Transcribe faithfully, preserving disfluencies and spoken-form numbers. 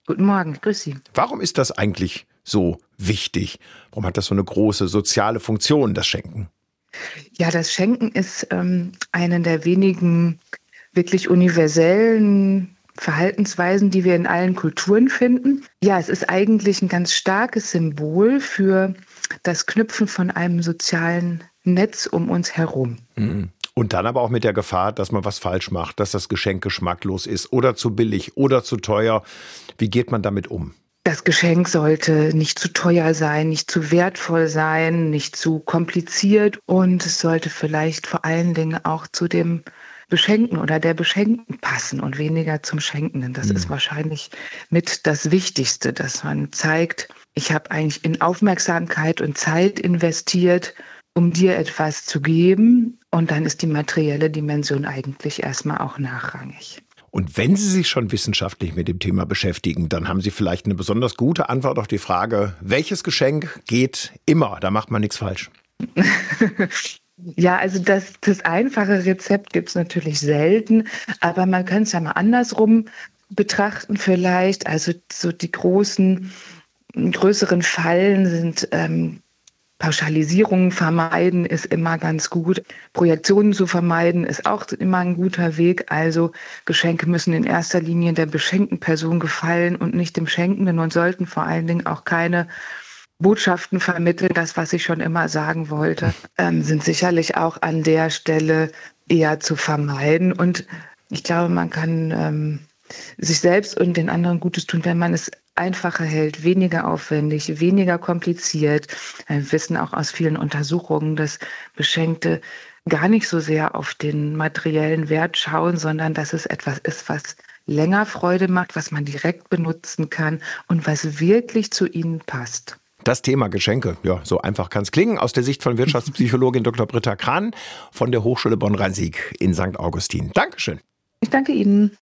Guten Morgen, grüß Sie. Warum ist das eigentlich so wichtig? Warum hat das so eine große soziale Funktion, das Schenken? Ja, das Schenken ist ähm, eine der wenigen wirklich universellen Verhaltensweisen, die wir in allen Kulturen finden. Ja, es ist eigentlich ein ganz starkes Symbol für das Knüpfen von einem sozialen Netz um uns herum. Mhm. Und dann aber auch mit der Gefahr, dass man was falsch macht, dass das Geschenk geschmacklos ist oder zu billig oder zu teuer. Wie geht man damit um? Das Geschenk sollte nicht zu teuer sein, nicht zu wertvoll sein, nicht zu kompliziert und es sollte vielleicht vor allen Dingen auch zu dem Beschenken oder der Beschenkten passen und weniger zum Schenkenden. Das Hm. ist wahrscheinlich mit das Wichtigste, dass man zeigt, ich habe eigentlich in Aufmerksamkeit und Zeit investiert, um dir etwas zu geben und dann ist die materielle Dimension eigentlich erstmal auch nachrangig. Und wenn Sie sich schon wissenschaftlich mit dem Thema beschäftigen, dann haben Sie vielleicht eine besonders gute Antwort auf die Frage, welches Geschenk geht immer? Da macht man nichts falsch. Ja, also das, das einfache Rezept gibt es natürlich selten, aber man könnte es ja mal andersrum betrachten vielleicht. Also so die großen, größeren Fallen sind ähm, Pauschalisierungen vermeiden ist immer ganz gut. Projektionen zu vermeiden ist auch immer ein guter Weg. Also Geschenke müssen in erster Linie der beschenkten Person gefallen und nicht dem Schenkenden und sollten vor allen Dingen auch keine Botschaften vermitteln. Das, was ich schon immer sagen wollte, ähm, sind sicherlich auch an der Stelle eher zu vermeiden. Und ich glaube, man kann ähm, sich selbst und den anderen Gutes tun, wenn man es einfacher hält, weniger aufwendig, weniger kompliziert. Wir wissen auch aus vielen Untersuchungen, dass Beschenkte gar nicht so sehr auf den materiellen Wert schauen, sondern dass es etwas ist, was länger Freude macht, was man direkt benutzen kann und was wirklich zu ihnen passt. Das Thema Geschenke, ja, so einfach kann es klingen. Aus der Sicht von Wirtschaftspsychologin Doktor Britta Kran von der Hochschule Bonn-Rhein-Sieg in Sankt Augustin. Dankeschön. Ich danke Ihnen.